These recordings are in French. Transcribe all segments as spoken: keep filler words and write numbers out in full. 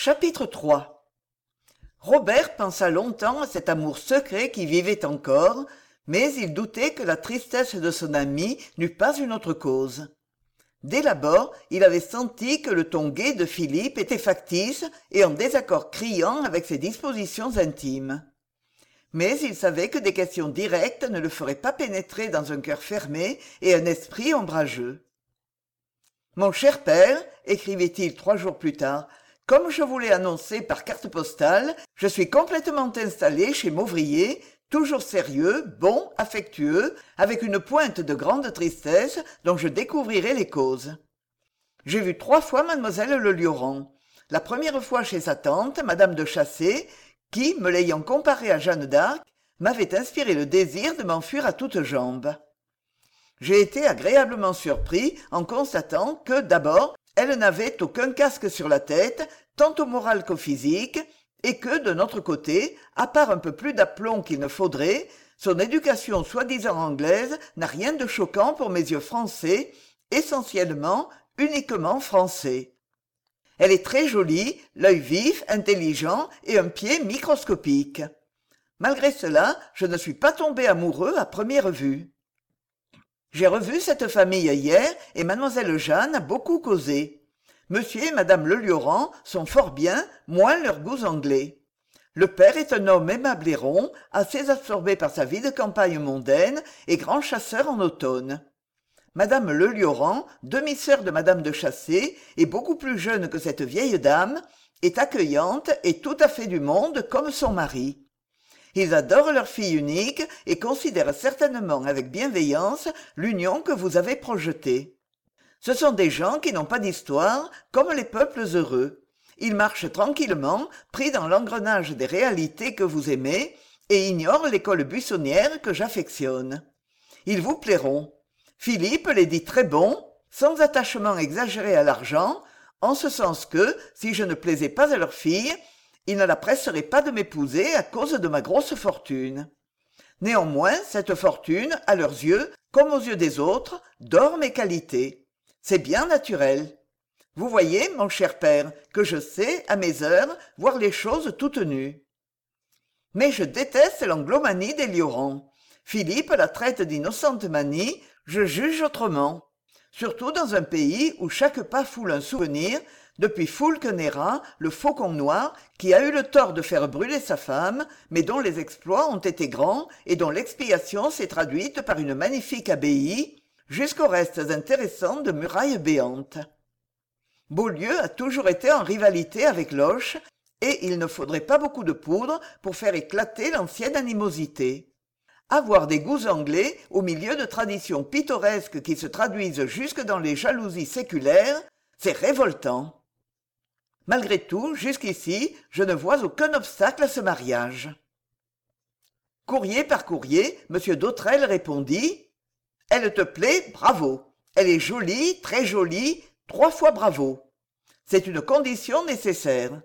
Chapitre trois. Robert pensa longtemps à cet amour secret qui vivait encore, mais il doutait que la tristesse de son ami n'eût pas une autre cause. Dès l'abord, il avait senti que le ton gai de Philippe était factice et en désaccord criant avec ses dispositions intimes. Mais il savait que des questions directes ne le feraient pas pénétrer dans un cœur fermé et un esprit ombrageux. « Mon cher père, écrivait-il trois jours plus tard, comme je vous l'ai annoncé par carte postale, je suis complètement installé chez Mauvrier, toujours sérieux, bon, affectueux, avec une pointe de grande tristesse dont je découvrirai les causes. J'ai vu trois fois mademoiselle Le Lieuran. La première fois chez sa tante, madame de Chassé, qui, me l'ayant comparée à Jeanne d'Arc, m'avait inspiré le désir de m'enfuir à toutes jambes. J'ai été agréablement surpris en constatant que, d'abord, elle n'avait aucun casque sur la tête, tant au moral qu'au physique, et que, de notre côté, à part un peu plus d'aplomb qu'il ne faudrait, son éducation soi-disant anglaise n'a rien de choquant pour mes yeux français, essentiellement, uniquement français. Elle est très jolie, l'œil vif, intelligent et un pied microscopique. Malgré cela, je ne suis pas tombé amoureux à première vue. J'ai revu cette famille hier et mademoiselle Jeanne a beaucoup causé. Monsieur et madame Le Lieuran sont fort bien, moins leurs goûts anglais. Le père est un homme aimable et rond, assez absorbé par sa vie de campagne mondaine et grand chasseur en automne. Madame Le Lieuran, demi-sœur de madame de Chassé et beaucoup plus jeune que cette vieille dame, est accueillante et tout à fait du monde comme son mari. Ils adorent leur fille unique et considèrent certainement avec bienveillance l'union que vous avez projetée. Ce sont des gens qui n'ont pas d'histoire, comme les peuples heureux. Ils marchent tranquillement, pris dans l'engrenage des réalités que vous aimez, et ignorent l'école buissonnière que j'affectionne. Ils vous plairont. Philippe les dit très bons, sans attachement exagéré à l'argent, en ce sens que, si je ne plaisais pas à leur fille, ils ne la presseraient pas de m'épouser à cause de ma grosse fortune. Néanmoins, cette fortune, à leurs yeux, comme aux yeux des autres, dort mes qualités. C'est bien naturel. Vous voyez, mon cher père, que je sais, à mes heures, voir les choses toutes nues. Mais je déteste l'anglomanie des Lieuran. Philippe la traite d'innocente manie, je juge autrement. Surtout dans un pays où chaque pas foule un souvenir, depuis Fulkenera, le faucon noir, qui a eu le tort de faire brûler sa femme, mais dont les exploits ont été grands et dont l'expiation s'est traduite par une magnifique abbaye, jusqu'aux restes intéressants de murailles béantes. Beaulieu a toujours été en rivalité avec Loches, et il ne faudrait pas beaucoup de poudre pour faire éclater l'ancienne animosité. Avoir des goûts anglais au milieu de traditions pittoresques qui se traduisent jusque dans les jalousies séculaires, c'est révoltant. Malgré tout, jusqu'ici, je ne vois aucun obstacle à ce mariage. Courrier par courrier, M. Dautrel répondit « Elle te plaît, bravo. Elle est jolie, très jolie, trois fois bravo. C'est une condition nécessaire.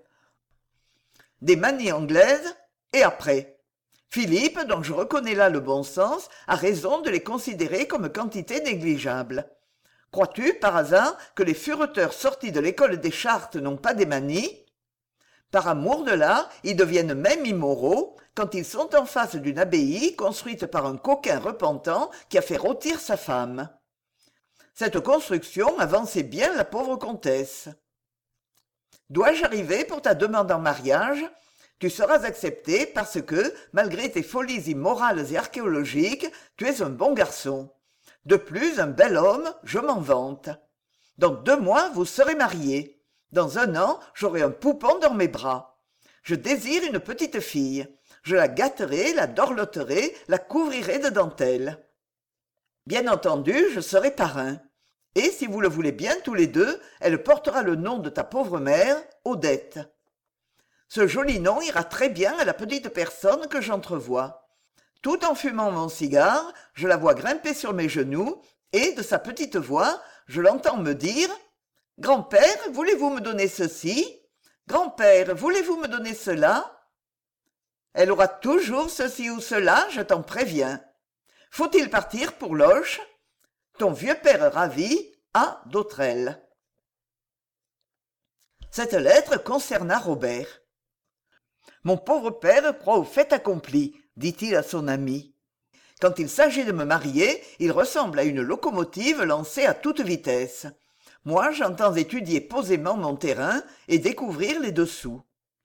Des manies anglaises, et après. Philippe, dont je reconnais là le bon sens, a raison de les considérer comme quantité négligeable. Crois-tu, par hasard, que les fureteurs sortis de l'école des chartes n'ont pas des manies? Par amour de l'art, ils deviennent même immoraux quand ils sont en face d'une abbaye construite par un coquin repentant qui a fait rôtir sa femme. Cette construction avançait bien la pauvre comtesse. Dois-je arriver pour ta demande en mariage? Tu seras accepté parce que, malgré tes folies immorales et archéologiques, tu es un bon garçon. De plus, un bel homme, je m'en vante. Dans deux mois, vous serez mariés. Dans un an, j'aurai un poupon dans mes bras. Je désire une petite fille. Je la gâterai, la dorloterai, la couvrirai de dentelle. Bien entendu, je serai parrain. Et si vous le voulez bien tous les deux, elle portera le nom de ta pauvre mère, Odette. Ce joli nom ira très bien à la petite personne que j'entrevois. Tout en fumant mon cigare, je la vois grimper sur mes genoux, et, de sa petite voix, je l'entends me dire « Grand-père, voulez-vous me donner ceci? Grand-père, voulez-vous me donner cela ?» Elle aura toujours ceci ou cela, je t'en préviens. Faut-il partir pour Loches? Ton vieux père ravi, A. Dautrel. Cette lettre concerna Robert. « Mon pauvre père croit au fait accompli, dit-il à son ami. Quand il s'agit de me marier, il ressemble à une locomotive lancée à toute vitesse. Moi, j'entends étudier posément mon terrain et découvrir les dessous. »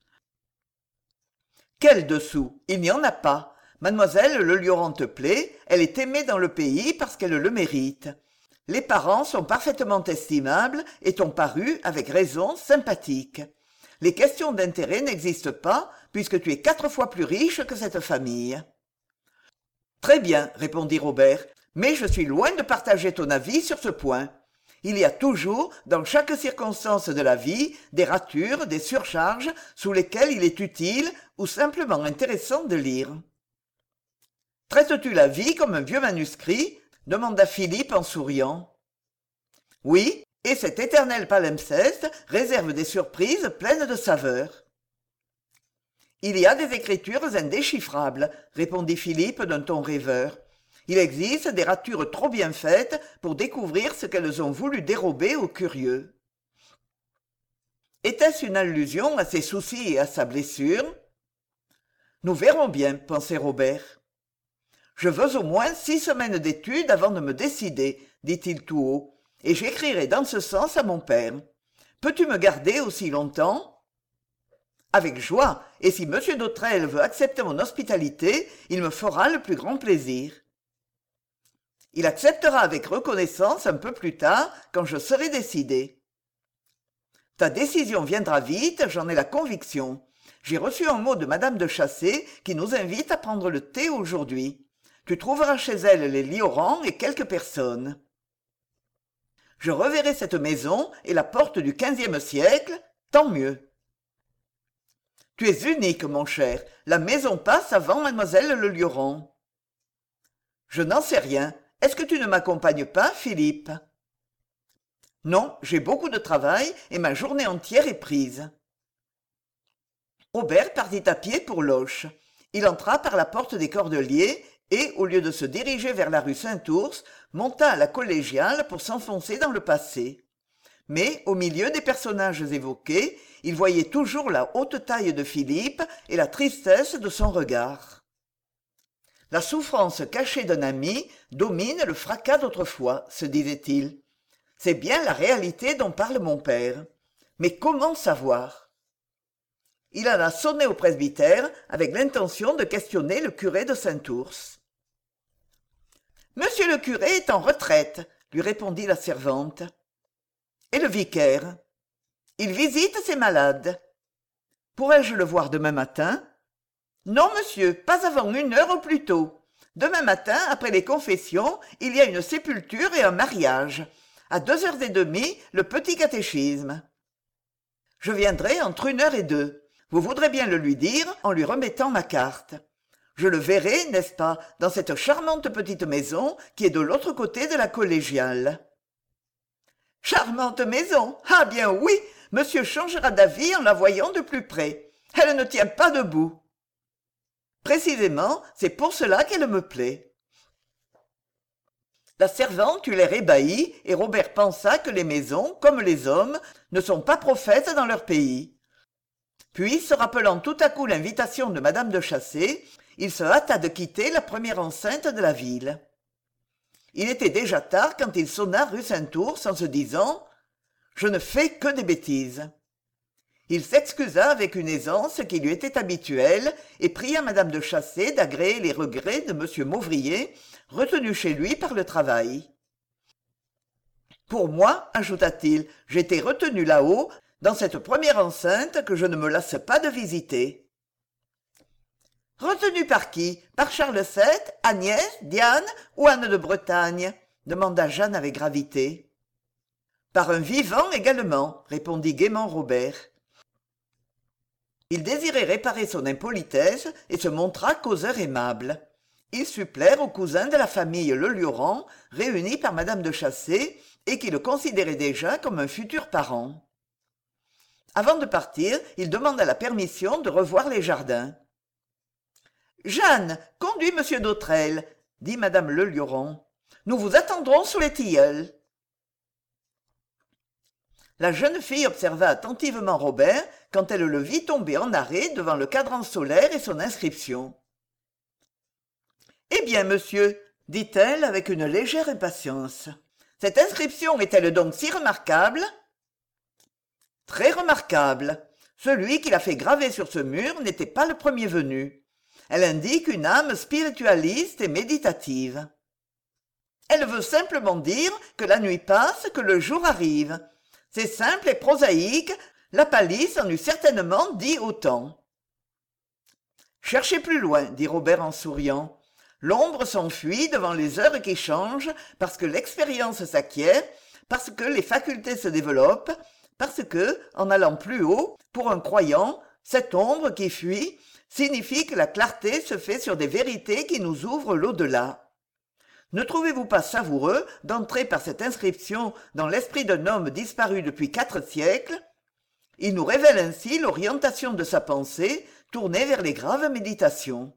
Quels dessous? Il n'y en a pas. Mademoiselle Leliorand te plaît, elle est aimée dans le pays parce qu'elle le mérite. Les parents sont parfaitement estimables et t'ont paru, avec raison, sympathique. Les questions d'intérêt n'existent pas puisque tu es quatre fois plus riche que cette famille. Très bien, répondit Robert, mais je suis loin de partager ton avis sur ce point. Il y a toujours, dans chaque circonstance de la vie, des ratures, des surcharges sous lesquelles il est utile ou simplement intéressant de lire. « Traites-tu la vie comme un vieux manuscrit ?» demanda Philippe en souriant. « Oui, et cet éternel palimpseste réserve des surprises pleines de saveur. »« Il y a des écritures indéchiffrables, » répondit Philippe d'un ton rêveur. « Il existe des ratures trop bien faites pour découvrir ce qu'elles ont voulu dérober aux curieux. » Était-ce une allusion à ses soucis et à sa blessure? Nous verrons bien, pensait Robert. Je veux au moins six semaines d'études avant de me décider, dit-il tout haut, et j'écrirai dans ce sens à mon père. Peux-tu me garder aussi longtemps? Avec joie, et si M. d'Autrelle veut accepter mon hospitalité, il me fera le plus grand plaisir. Il acceptera avec reconnaissance un peu plus tard, quand je serai décidé. Ta décision viendra vite, j'en ai la conviction. J'ai reçu un mot de Madame de Chassé qui nous invite à prendre le thé aujourd'hui. Tu trouveras chez elle les Lioran et quelques personnes. Je reverrai cette maison et la porte du quinzième siècle, tant mieux. Tu es unique, mon cher. La maison passe avant mademoiselle Le Lioran. Je n'en sais rien. Est-ce que tu ne m'accompagnes pas, Philippe? Non, j'ai beaucoup de travail et ma journée entière est prise. Robert partit à pied pour Loches. Il entra par la porte des Cordeliers et, au lieu de se diriger vers la rue Saint-Ours, monta à la collégiale pour s'enfoncer dans le passé. Mais, au milieu des personnages évoqués, il voyait toujours la haute taille de Philippe et la tristesse de son regard. La souffrance cachée d'un ami domine le fracas d'autrefois, se disait-il. C'est bien la réalité dont parle mon père. Mais comment savoir? Il alla sonner au presbytère avec l'intention de questionner le curé de Saint-Ours. « Monsieur le curé est en retraite, » lui répondit la servante. « Et le vicaire ?»« Il visite ses malades. »« Pourrais-je le voir demain matin ?»« Non, monsieur, pas avant une heure au plus tôt. Demain matin, après les confessions, il y a une sépulture et un mariage. À deux heures et demie, le petit catéchisme. Je viendrai entre une heure et deux. Vous voudrez bien le lui dire en lui remettant ma carte. Je le verrai, n'est-ce pas, dans cette charmante petite maison qui est de l'autre côté de la collégiale. » « Charmante maison! Ah bien oui, monsieur changera d'avis en la voyant de plus près. Elle ne tient pas debout. » « Précisément, c'est pour cela qu'elle me plaît. » La servante eut l'air ébahi et Robert pensa que les maisons, comme les hommes, ne sont pas prophètes dans leur pays. Puis, se rappelant tout à coup l'invitation de Madame de Chassé, il se hâta de quitter la première enceinte de la ville. Il était déjà tard quand il sonna rue Saint-Ours en se disant « Je ne fais que des bêtises ». Il s'excusa avec une aisance qui lui était habituelle et pria Madame de Chassé d'agréer les regrets de Monsieur Mauvrier, retenu chez lui par le travail. « Pour moi, ajouta-t-il, j'étais retenu là-haut, dans cette première enceinte que je ne me lasse pas de visiter. »« Retenu par qui? Par Charles sept, Agnès, Diane ou Anne de Bretagne ?» demanda Jeanne avec gravité. « Par un vivant également, » répondit gaiement Robert. Il désirait réparer son impolitesse et se montra causeur aimable. Il sut plaire aux cousins de la famille Le Lioran, réunis par Madame de Chassé, et qui le considéraient déjà comme un futur parent. Avant de partir, il demanda la permission de revoir les jardins. « Jeanne, conduis monsieur d'Autrelle, » dit Madame Le Lioran. « Nous vous attendrons sous les tilleuls. » La jeune fille observa attentivement Robert quand elle le vit tomber en arrêt devant le cadran solaire et son inscription. « Eh bien, monsieur, dit-elle avec une légère impatience, cette inscription est-elle donc si remarquable ? Très remarquable. Celui qui l'a fait graver sur ce mur n'était pas le premier venu. Elle indique une âme spiritualiste et méditative. Elle veut simplement dire que la nuit passe, que le jour arrive. C'est simple et prosaïque, la palisse en eût certainement dit autant. Cherchez plus loin, dit Robert en souriant. L'ombre s'enfuit devant les heures qui changent parce que l'expérience s'acquiert, parce que les facultés se développent, parce que, en allant plus haut, pour un croyant, cette ombre qui fuit signifie que la clarté se fait sur des vérités qui nous ouvrent l'au-delà. Ne trouvez-vous pas savoureux d'entrer par cette inscription dans l'esprit d'un homme disparu depuis quatre siècles ? Il nous révèle ainsi l'orientation de sa pensée tournée vers les graves méditations.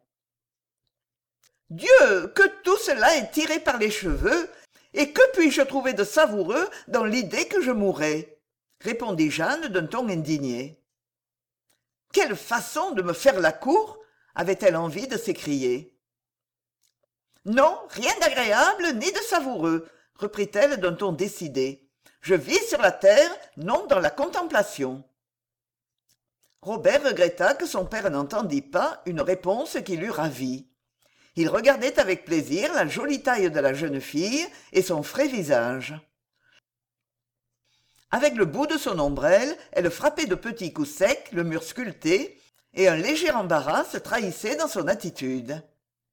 Dieu, que tout cela est tiré par les cheveux, et que puis-je trouver de savoureux dans l'idée que je mourrai ? Répondit Jeanne d'un ton indigné. Quelle façon de me faire la cour, avait-elle envie de s'écrier. Non, rien d'agréable ni de savoureux, reprit-elle d'un ton décidé. Je vis sur la terre, non dans la contemplation. Robert regretta que son père n'entendît pas une réponse qui l'eût ravi. Il regardait avec plaisir la jolie taille de la jeune fille et son frais visage. Avec le bout de son ombrelle, elle frappait de petits coups secs le mur sculpté, et un léger embarras se trahissait dans son attitude.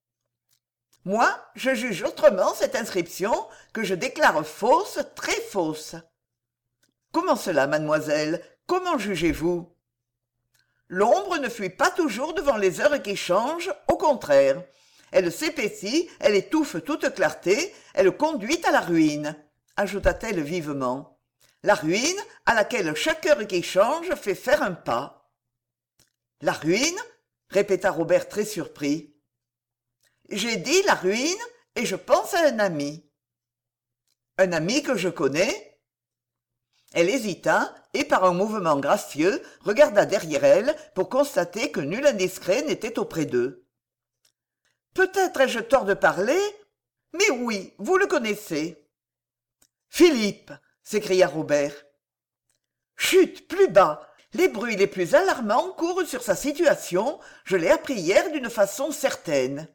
« Moi, je juge autrement cette inscription, que je déclare fausse, très fausse. »« Comment cela, mademoiselle ? Comment jugez-vous » L'ombre ne fuit pas toujours devant les heures qui changent, au contraire. Elle s'épaissit, elle étouffe toute clarté, elle conduit à la ruine, ajouta-t-elle vivement. La ruine à laquelle chaque heure qui change fait faire un pas. La ruine ? Répéta Robert très surpris. J'ai dit la ruine et je pense à un ami. Un ami que je connais ? Elle hésita et par un mouvement gracieux regarda derrière elle pour constater que nul indiscret n'était auprès d'eux. Peut-être ai-je tort de parler, mais oui, vous le connaissez. Philippe, s'écria Robert. Chut, plus bas. Les bruits les plus alarmants courent sur sa situation, je l'ai appris hier d'une façon certaine.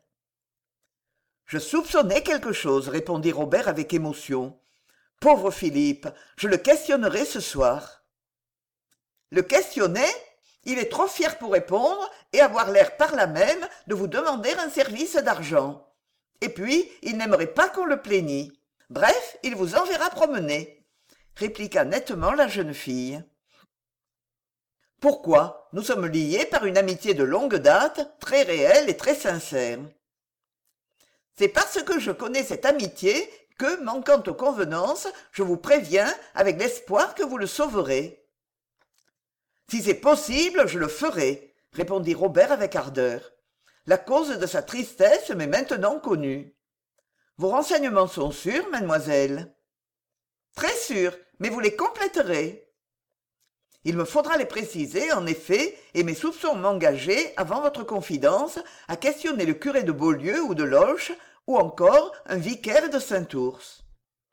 Je soupçonnais quelque chose, répondit Robert avec émotion. Pauvre Philippe, je le questionnerai ce soir. Le questionner ? Il est trop fier pour répondre et avoir l'air par là même de vous demander un service d'argent. Et puis, il n'aimerait pas qu'on le plaignît. Bref, il vous enverra promener, répliqua nettement la jeune fille. Pourquoi ? Nous sommes liés par une amitié de longue date, très réelle et très sincère. C'est parce que je connais cette amitié que, manquant aux convenances, je vous préviens avec l'espoir que vous le sauverez. Si c'est possible, je le ferai, répondit Robert avec ardeur. La cause de sa tristesse m'est maintenant connue. Vos renseignements sont sûrs, mademoiselle ? Très sûrs, mais vous les compléterez. Il me faudra les préciser, en effet, et mes soupçons m'engager, avant votre confidence, à questionner le curé de Beaulieu ou de Loches, ou encore un vicaire de Saint-Ours.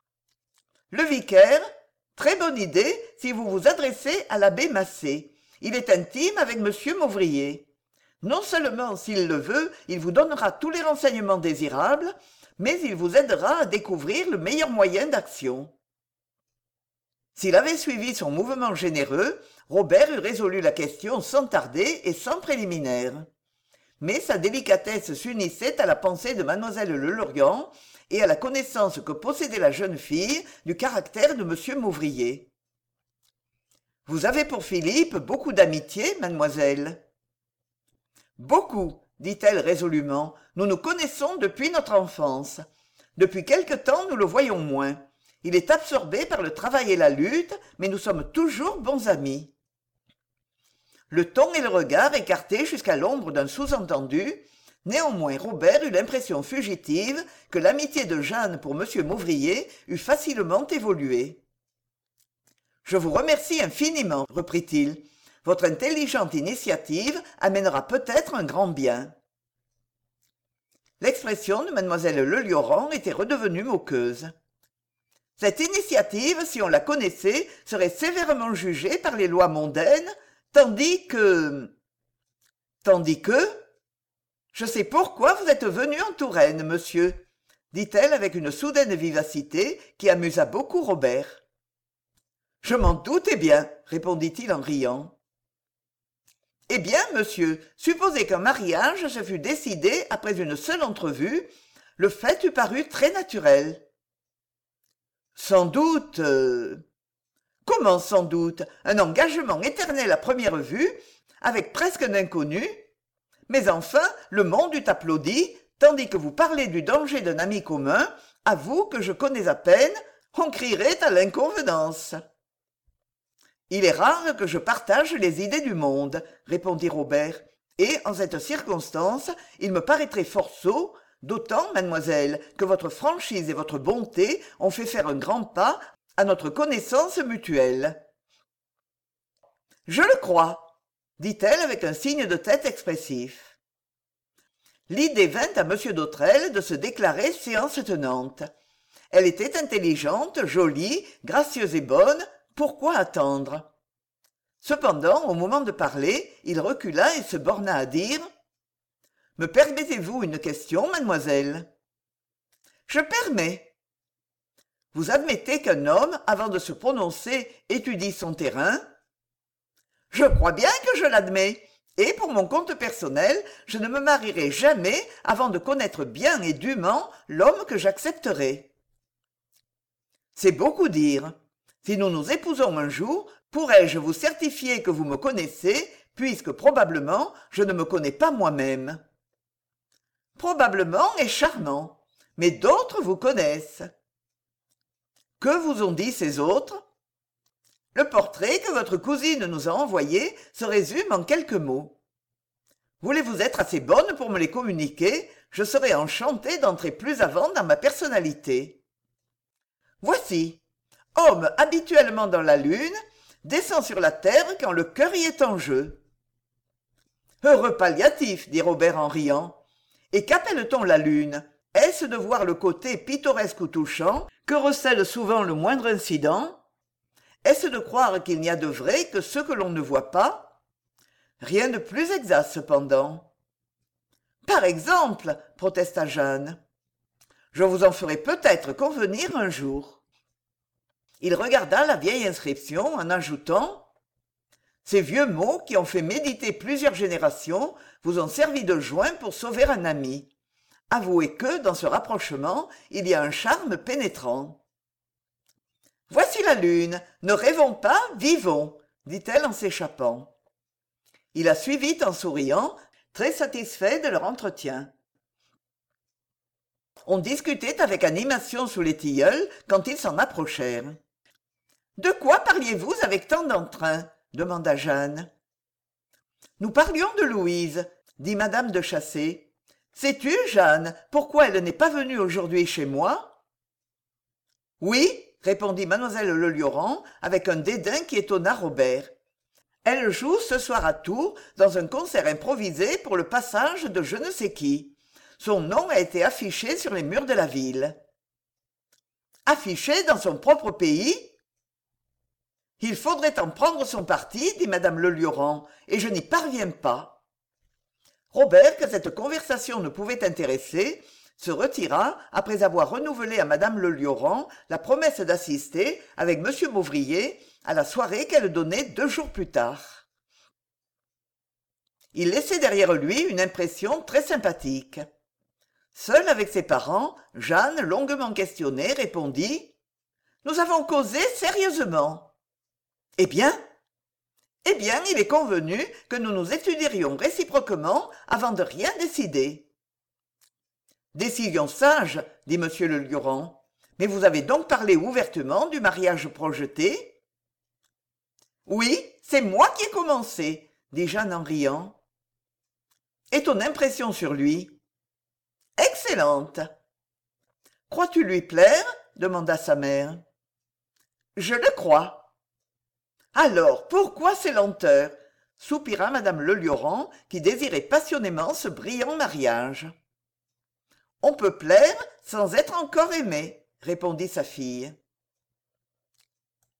Le vicaire ? Très bonne idée si vous vous adressez à l'abbé Massé. Il est intime avec monsieur Mauvrier. Non seulement, s'il le veut, il vous donnera tous les renseignements désirables, mais il vous aidera à découvrir le meilleur moyen d'action. S'il avait suivi son mouvement généreux, Robert eût résolu la question sans tarder et sans préliminaire. Mais sa délicatesse s'unissait à la pensée de mademoiselle Lelorian et à la connaissance que possédait la jeune fille du caractère de monsieur Mauvrier. « Vous avez pour Philippe beaucoup d'amitié, mademoiselle ?»« Beaucoup, dit-elle résolument. Nous nous connaissons depuis notre enfance. Depuis quelque temps, nous le voyons moins. Il est absorbé par le travail et la lutte, mais nous sommes toujours bons amis. » Le ton et le regard écartés jusqu'à l'ombre d'un sous-entendu, néanmoins Robert eut l'impression fugitive que l'amitié de Jeanne pour monsieur Mauvrier eût facilement évolué. Je vous remercie infiniment, reprit-il. Votre intelligente initiative amènera peut-être un grand bien. L'expression de mademoiselle Leliorand était redevenue moqueuse. Cette initiative, si on la connaissait, serait sévèrement jugée par les lois mondaines, tandis que... Tandis que... Je sais pourquoi vous êtes venu en Touraine, monsieur, dit-elle avec une soudaine vivacité qui amusa beaucoup Robert. Je m'en doutais bien, répondit-il en riant. Eh bien, monsieur, supposez qu'un mariage se fût décidé après une seule entrevue, le fait eût paru très naturel. Sans doute... euh, Comment sans doute? Un engagement éternel à première vue, avec presque un inconnu. Mais enfin, le monde eût applaudi, tandis que vous parlez du danger d'un ami commun, à vous que je connais à peine, on crierait à l'inconvenance. Il est rare que je partage les idées du monde, répondit Robert, et, en cette circonstance, il me paraîtrait fort sot, d'autant, mademoiselle, que votre franchise et votre bonté ont fait faire un grand pas à notre connaissance mutuelle. Je le crois, dit-elle avec un signe de tête expressif. L'idée vint à M. d'Autrelle de se déclarer séance tenante. Elle était intelligente, jolie, gracieuse et bonne, pourquoi attendre? Cependant, au moment de parler, il recula et se borna à dire « Me permettez-vous une question, mademoiselle ?»« Je permets. » Vous admettez qu'un homme, avant de se prononcer, étudie son terrain? Je crois bien que je l'admets. Et pour mon compte personnel, je ne me marierai jamais avant de connaître bien et dûment l'homme que j'accepterai. C'est beaucoup dire. Si nous nous épousons un jour, pourrais-je vous certifier que vous me connaissez, puisque probablement je ne me connais pas moi-même. Probablement est charmant, mais d'autres vous connaissent. Que vous ont dit ces autres? Le portrait que votre cousine nous a envoyé se résume en quelques mots. Voulez-vous être assez bonne pour me les communiquer? Je serais enchantée d'entrer plus avant dans ma personnalité. Voici. Homme habituellement dans la lune, descend sur la terre quand le cœur y est en jeu. Heureux palliatif, dit Robert en riant. Et qu'appelle-t-on la lune? Est-ce de voir le côté pittoresque ou touchant que recèle souvent le moindre incident? Est-ce de croire qu'il n'y a de vrai que ce que l'on ne voit pas? Rien de plus exact cependant. Par exemple, protesta Jeanne. Je vous en ferai peut-être convenir un jour. Il regarda la vieille inscription en ajoutant « Ces vieux mots qui ont fait méditer plusieurs générations vous ont servi de joint pour sauver un ami. Avouez que, dans ce rapprochement, il y a un charme pénétrant. » « Voici la lune. Ne rêvons pas, vivons, dit-elle en s'échappant. Il la suivit en souriant, très satisfait de leur entretien. On discutait avec animation sous les tilleuls quand ils s'en approchèrent. « De quoi parliez-vous avec tant d'entrain ?» demanda Jeanne. « Nous parlions de Louise, » dit madame de Chassé. « Sais-tu, Jeanne, pourquoi elle n'est pas venue aujourd'hui chez moi ?»« Oui, » répondit mademoiselle Leliorand avec un dédain qui étonna Robert. « Elle joue ce soir à Tours dans un concert improvisé pour le passage de je ne sais qui. Son nom a été affiché sur les murs de la ville. »« Affiché dans son propre pays ?» Il faudrait en prendre son parti, dit madame Leliorand, et je n'y parviens pas. Robert, que cette conversation ne pouvait intéresser, se retira après avoir renouvelé à madame Leliorand la promesse d'assister, avec monsieur Mauvrier, à la soirée qu'elle donnait deux jours plus tard. Il laissait derrière lui une impression très sympathique. Seule avec ses parents, Jeanne, longuement questionnée, répondit « Nous avons causé sérieusement. »« Eh bien ?»« Eh bien, il est convenu que nous nous étudierions réciproquement avant de rien décider. » Décision sage, dit monsieur Leliorand. Mais vous avez donc parlé ouvertement du mariage projeté? Oui, c'est moi qui ai commencé, dit Jeanne en riant. Et ton impression sur lui? Excellente. Crois-tu lui plaire? Demanda sa mère. Je le crois. alors pourquoi ces lenteurs soupira madame ledioran qui désirait passionnément ce brillant mariage on peut plaire sans être encore aimé répondit sa fille